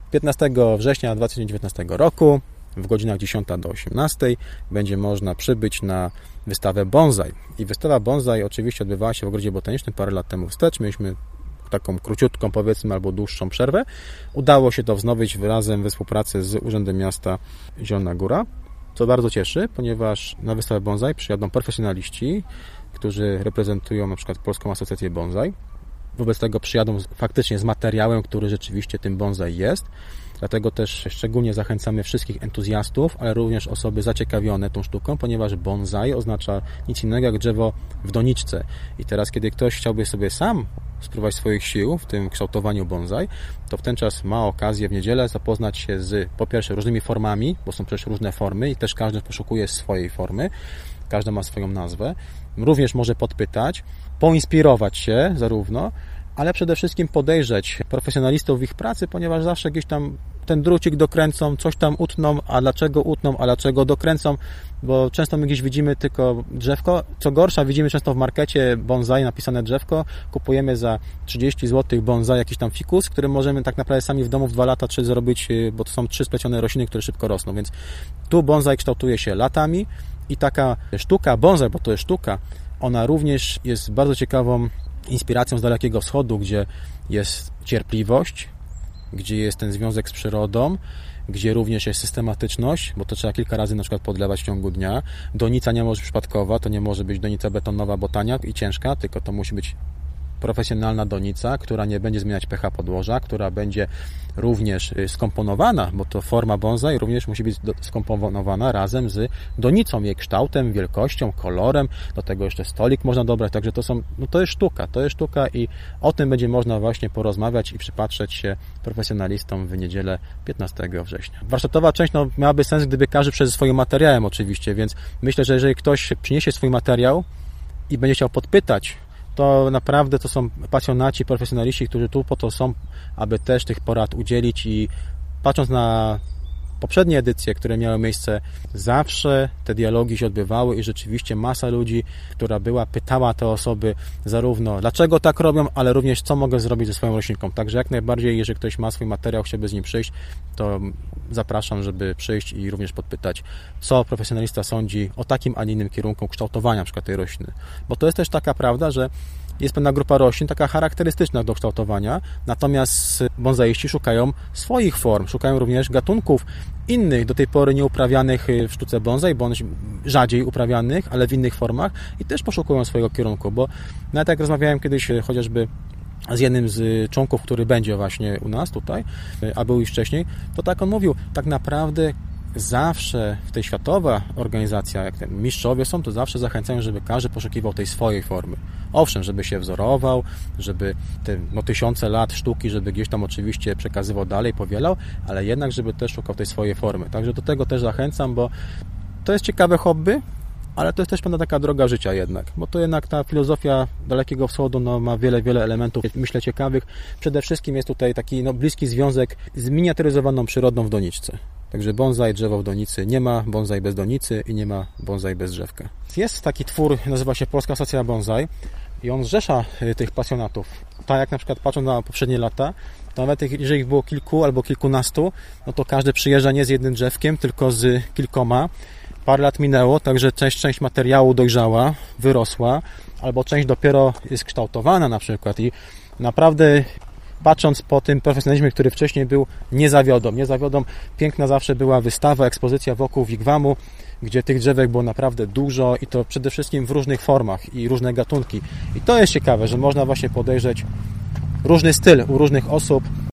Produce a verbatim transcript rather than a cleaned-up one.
piętnastego września dwa tysiące dziewiętnastego roku w godzinach dziesiąta do osiemnastej będzie można przybyć na wystawę bonsai. I wystawa bonsai oczywiście odbywała się w Ogrodzie Botanicznym parę lat temu wstecz. Mieliśmy taką króciutką, powiedzmy, albo dłuższą przerwę. Udało się to wznowić razem we współpracy z Urzędem Miasta Zielona Góra, co bardzo cieszy, ponieważ na wystawę bonsai przyjadą profesjonaliści, którzy reprezentują na przykład Polską Asocjację Bonsai. Wobec tego przyjadą faktycznie z materiałem, który rzeczywiście tym bonsai jest. Dlatego też szczególnie zachęcamy wszystkich entuzjastów, ale również osoby zaciekawione tą sztuką, ponieważ bonsai oznacza nic innego jak drzewo w doniczce. I teraz, kiedy ktoś chciałby sobie sam spróbować swoich sił w tym kształtowaniu bonsai, to w ten czas ma okazję w niedzielę zapoznać się z, po pierwsze, różnymi formami, bo są przecież różne formy i też każdy poszukuje swojej formy, każda ma swoją nazwę. Również może podpytać, poinspirować się zarówno, ale przede wszystkim podejrzeć profesjonalistów w ich pracy, ponieważ zawsze gdzieś tam ten drucik dokręcą, coś tam utną, a dlaczego utną, a dlaczego dokręcą, bo często my gdzieś widzimy tylko drzewko. Co gorsza, widzimy często w markecie bonsai napisane drzewko, kupujemy za trzydzieści złotych bonsai jakiś tam fikus, który możemy tak naprawdę sami w domu w dwa lata, trzy zrobić, bo to są trzy splecione rośliny, które szybko rosną, więc tu bonsai kształtuje się latami i taka sztuka bonsai, bo to jest sztuka, ona również jest bardzo ciekawą inspiracją z Dalekiego Wschodu, gdzie jest cierpliwość, gdzie jest ten związek z przyrodą, gdzie również jest systematyczność, bo to trzeba kilka razy na przykład podlewać w ciągu dnia. Donica nie może być przypadkowa, to nie może być donica betonowa, botania i ciężka, tylko to musi być profesjonalna donica, która nie będzie zmieniać pH podłoża, która będzie również skomponowana, bo to forma bonsai również musi być skomponowana razem z donicą, jej kształtem, wielkością, kolorem, do tego jeszcze stolik można dobrać, także to są, no to jest sztuka, to jest sztuka i o tym będzie można właśnie porozmawiać i przypatrzeć się profesjonalistom w niedzielę piętnastego września. Warsztatowa część no, miałaby sens, gdyby każdy przed swoim materiałem oczywiście, więc myślę, że jeżeli ktoś przyniesie swój materiał i będzie chciał podpytać, to naprawdę to są pasjonaci, profesjonaliści, którzy tu po to są, aby też tych porad udzielić i patrząc na poprzednie edycje, które miały miejsce, zawsze te dialogi się odbywały i rzeczywiście masa ludzi, która była, pytała te osoby zarówno dlaczego tak robią, ale również co mogę zrobić ze swoją roślinką. Także jak najbardziej, jeżeli ktoś ma swój materiał, chciałby z nim przyjść, to zapraszam, żeby przyjść i również podpytać, co profesjonalista sądzi o takim, a nie innym kierunku kształtowania na przykład tej rośliny. Bo to jest też taka prawda, że jest pewna grupa roślin, taka charakterystyczna do kształtowania, natomiast bonsaiści szukają swoich form, szukają również gatunków innych, do tej pory nieuprawianych w sztuce bonsai, bądź rzadziej uprawianych, ale w innych formach i też poszukują swojego kierunku, bo nawet jak rozmawiałem kiedyś chociażby z jednym z członków, który będzie właśnie u nas tutaj, a był już wcześniej, to tak on mówił, tak naprawdę zawsze w tej światowa organizacja, jak te mistrzowie są, to zawsze zachęcają, żeby każdy poszukiwał tej swojej formy. Owszem, żeby się wzorował, żeby te no, tysiące lat sztuki, żeby gdzieś tam oczywiście przekazywał dalej, powielał, ale jednak, żeby też szukał tej swojej formy. Także do tego też zachęcam, bo to jest ciekawe hobby, ale to jest też pewna taka droga życia jednak, bo to jednak ta filozofia Dalekiego Wschodu no, ma wiele, wiele elementów, myślę, ciekawych. Przede wszystkim jest tutaj taki no, bliski związek z miniaturyzowaną przyrodą w doniczce. Także bonsai, drzewo w donicy, nie ma bonsai bez donicy i nie ma bonsai bez drzewka. Jest taki twór, nazywa się Polska Asocjacja Bonsai i on zrzesza tych pasjonatów. Tak jak na przykład patrząc na poprzednie lata, to nawet jeżeli ich było kilku albo kilkunastu, no to każdy przyjeżdża nie z jednym drzewkiem, tylko z kilkoma. Parę lat minęło, także część, część materiału dojrzała, wyrosła, albo część dopiero jest kształtowana na przykład i naprawdę patrząc po tym profesjonalizmie, który wcześniej był, nie zawiodą. Nie zawiodą. Piękna zawsze była wystawa, ekspozycja wokół wigwamu, gdzie tych drzewek było naprawdę dużo i to przede wszystkim w różnych formach i różne gatunki. I to jest ciekawe, że można właśnie podejrzeć różny styl u różnych osób.